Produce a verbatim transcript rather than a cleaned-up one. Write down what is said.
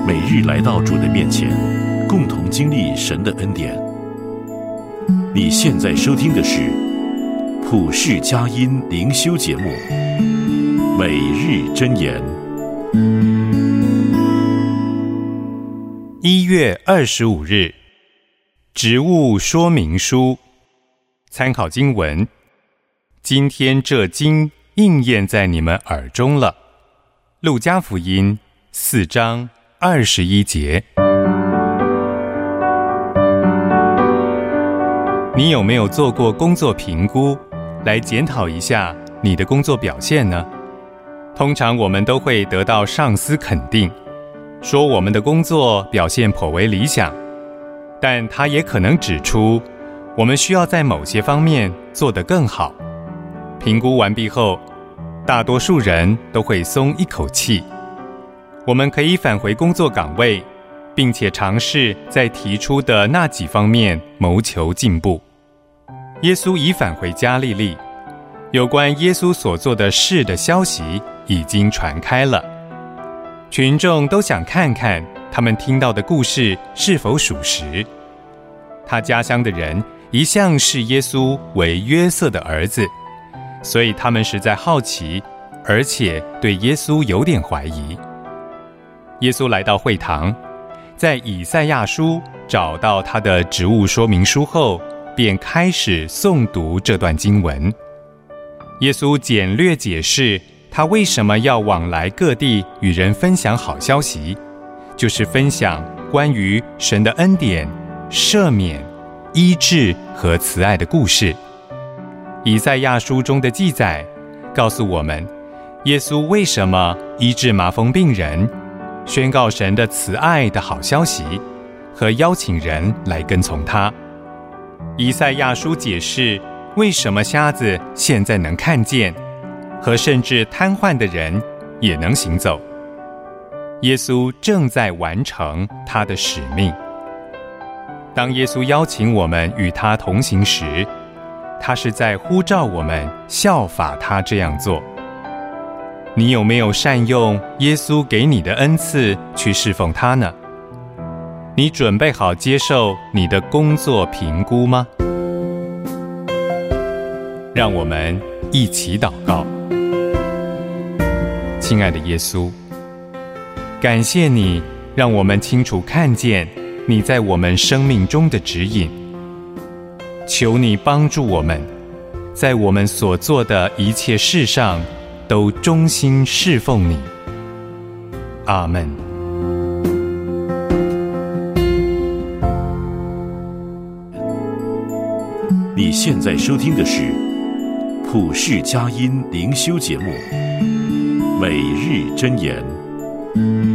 每日来到主的面前，共同经历神的恩典。你现在收听的是普世佳音灵修节目《每日箴言》。 一月二十五日，职务说明书。参考经文：今天这经应验在你们耳中了。路加福音四章二十一节。你有没有做过工作评估，来检讨一下你的工作表现呢？通常我们都会得到上司肯定，说我们的工作表现颇为理想，但他也可能指出，我们需要在某些方面做得更好。评估完毕后，大多数人都会松一口气。我们可以返回工作岗位，并且尝试在提出的那几方面谋求进步。耶稣已返回加利利，有关耶稣所做的事的消息已经传开了。群众都想看看他们听到的故事是否属实。他家乡的人一向视耶稣为约瑟的儿子，所以他们实在好奇，而且对耶稣有点怀疑。耶稣来到会堂，在以赛亚书找到他的职务说明书后，便开始诵读这段经文。耶稣简略解释他为什么要往来各地与人分享好消息，就是分享关于神的恩典、赦免、医治和慈爱的故事。以赛亚书中的记载告诉我们，耶稣为什么医治麻风病人，宣告神的慈爱的好消息，和邀请人来跟从他。以赛亚书解释为什么瞎子现在能看见，和甚至瘫痪的人也能行走。耶稣正在完成他的使命。当耶稣邀请我们与他同行时，他是在呼召我们效法他这样做。你有没有善用耶稣给你的恩赐去侍奉他呢？你准备好接受你的工作评估吗？让我们一起祷告。亲爱的耶稣，感谢你让我们清楚看见你在我们生命中的指引。求你帮助我们，在我们所做的一切事上都忠心侍奉你。阿们。 你现在收听的是普世佳音灵修节目《每日箴言》。